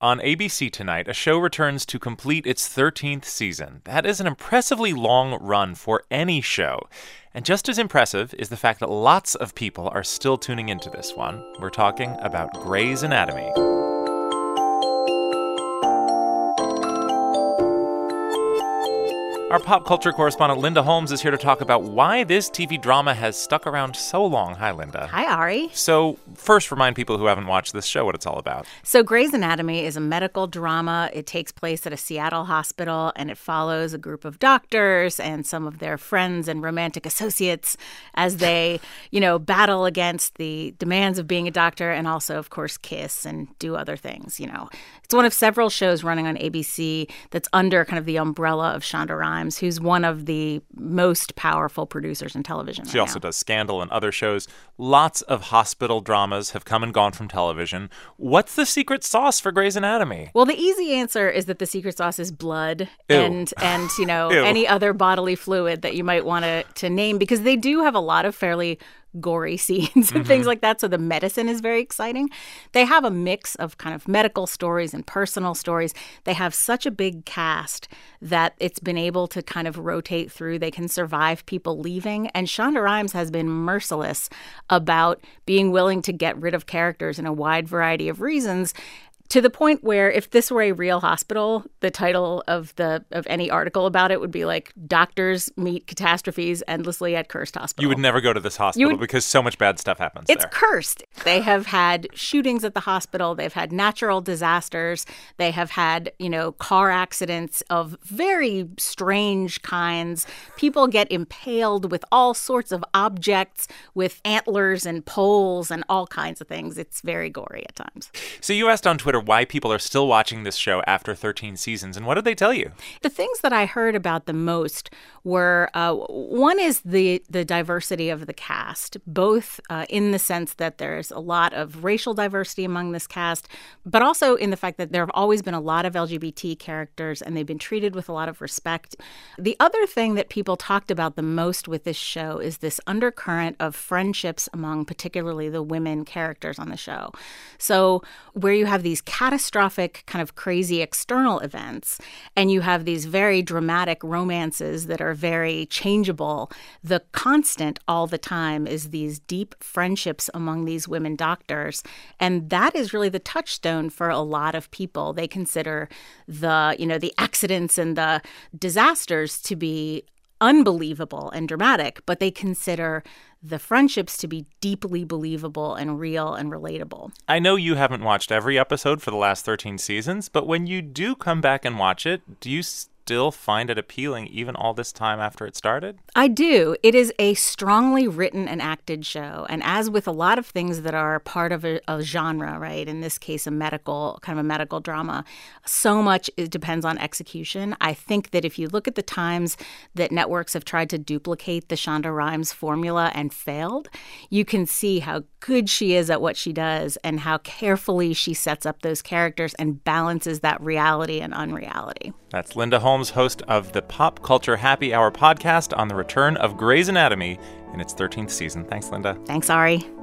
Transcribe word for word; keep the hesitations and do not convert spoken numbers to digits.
On A B C tonight, a show returns to complete its thirteenth season. That is an impressively long run for any show. And just as impressive is the fact that lots of people are still tuning into this one. We're talking about Grey's Anatomy. Our pop culture correspondent Linda Holmes is here to talk about why this T V drama has stuck around so long. Hi, Linda. Hi, Ari. So, first, remind people who haven't watched this show what it's all about. So, Grey's Anatomy is a medical drama. It takes place at a Seattle hospital, and it follows a group of doctors and some of their friends and romantic associates as they, you know, battle against the demands of being a doctor and also, of course, kiss and do other things, you know. It's one of several shows running on A B C that's under kind of the umbrella of Shonda Rhimes, who's one of the most powerful producers in television. She right also now. does Scandal and other shows. Lots of hospital dramas have come and gone from television. What's the secret sauce for Grey's Anatomy? Well, the easy answer is that the secret sauce is blood Ew. and, and you know, Ew. any other bodily fluid that you might want to to name, because they do have a lot of fairly gory scenes and mm-hmm. things like that. So the medicine is very exciting. They have a mix of kind of medical stories and personal stories. They have such a big cast that it's been able to kind of rotate through. They can survive people leaving. And Shonda Rhimes has been merciless about being willing to get rid of characters in a wide variety of reasons, to the point where if this were a real hospital, the title of the of any article about it would be like, Doctors Meet Catastrophes Endlessly at Cursed Hospital. You would never go to this hospital would, because so much bad stuff happens it's there. It's cursed. They have had shootings at the hospital. They've had natural disasters. They have had, you know, car accidents of very strange kinds. People get impaled with all sorts of objects, with antlers and poles and all kinds of things. It's very gory at times. So you asked on Twitter why people are still watching this show after thirteen seasons, and what did they tell you? The things that I heard about the most were, uh, one is the the diversity of the cast, both uh, in the sense that there's a lot of racial diversity among this cast, but also in the fact that there have always been a lot of L G B T characters and they've been treated with a lot of respect. The other thing that people talked about the most with this show is this undercurrent of friendships among particularly the women characters on the show. So where you have these catastrophic kind of crazy external events and you have these very dramatic romances that are very changeable, the constant all the time is these deep friendships among these women doctors. And that is really the touchstone for a lot of people. They consider the, you know, the accidents and the disasters to be unbelievable and dramatic, but they consider the friendships to be deeply believable and real and relatable. I know you haven't watched every episode for the last thirteen seasons, but when you do come back and watch it, do you still find it appealing even all this time after it started? I do. It is a strongly written and acted show. And as with a lot of things that are part of a, a genre, right, in this case, a medical, kind of a medical drama, so much it depends on execution. I think that if you look at the times that networks have tried to duplicate the Shonda Rhimes formula and failed, you can see how good she is at what she does and how carefully she sets up those characters and balances that reality and unreality. That's Linda Holmes, host of the Pop Culture Happy Hour podcast on the return of Grey's Anatomy in its thirteenth season. Thanks, Linda. Thanks, Ari.